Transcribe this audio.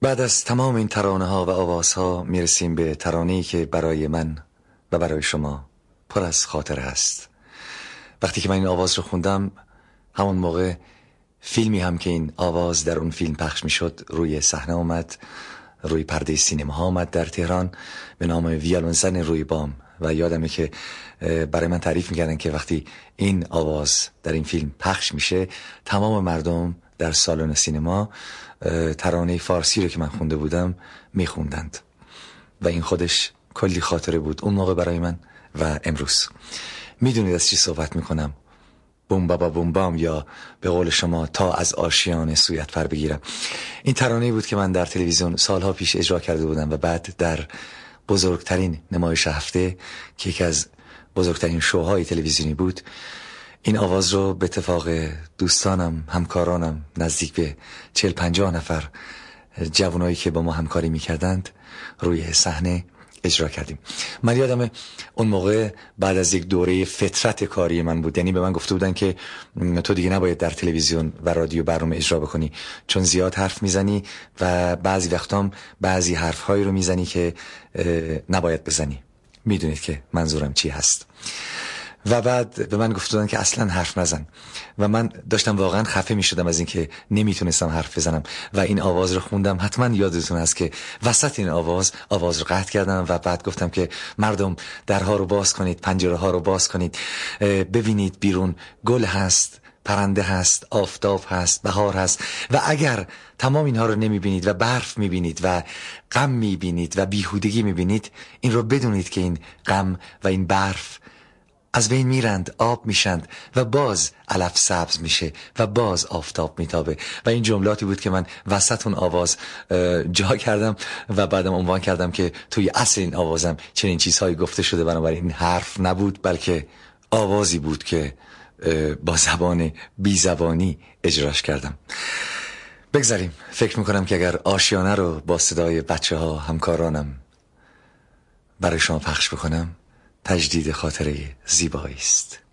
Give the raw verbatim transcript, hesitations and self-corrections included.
بعد از تمام این ترانه ها و آواز ها میرسیم به ترانه‌ای که برای من و برای شما پر از خاطره است. وقتی که من این آواز رو خوندم، همون موقع فیلمی هم که این آواز در اون فیلم پخش میشد روی صحنه اومد، روی پرده سینما ها اومد در تهران به نام ویولنزن روی بام. و یادمه که برای من تعریف میکردن که وقتی این آواز در این فیلم پخش میشه، تمام مردم در سالن سینما ترانه فارسی رو که من خونده بودم میخوندند و این خودش کلی خاطره بود اون موقع برای من و امروز. میدونید از چی صحبت میکنم؟ بوم بابا بوم بام، یا به قول شما تا از آشیان سویت پر بگیرم. این ترانه‌ای بود که من در تلویزیون سالها پیش اجرا کرده بودم و بعد در بزرگترین نمایش هفته که یکی از بزرگترین شوهای تلویزیونی بود، این آواز رو به اتفاق دوستانم، همکارانم، نزدیک به چهل پنجاه نفر جوانایی که با ما همکاری میکردند روی صحنه اجرا کردیم. من یادمه اون موقع بعد از یک دوره فترت کاری من بود، یعنی به من گفته بودن که تو دیگه نباید در تلویزیون و رادیو برنامه اجرا بکنی چون زیاد حرف میزنی و بعضی وقتام بعضی حرفهایی رو میزنی که نباید بزنی. میدونید که منظورم چی هست. و بعد به من گفتن که اصلا حرف نزن و من داشتم واقعا خفه می شدم از اینکه نمیتونستم حرف بزنم و این آواز رو خوندم. حتما یادتون هست که وسط این آواز آواز رو قطع کردم و بعد گفتم که مردم درها رو باز کنید، پنجره ها رو باز کنید، ببینید بیرون گل هست، پرنده هست، آفتاب هست، بهار هست و اگر تمام اینها رو نمیبینید و برف میبینید و غم میبینید و بیهودگی میبینید، این رو بدونید که این غم و این برف از بین میرند، آب میشند و باز علف سبز میشه و باز آفتاب میتابه. و این جملاتی بود که من وسط اون آواز جا کردم و بعدم عنوان کردم که توی اصل این آوازم چنین چیزهایی گفته شده. بنابراین حرف نبود بلکه آوازی بود که با زبان بی زبانی اجراش کردم. بگذاریم. فکر میکنم که اگر آشیانه رو با صدای بچه ها همکارانم برای شما پخش بکنم، تجدید خاطره زیبایی است.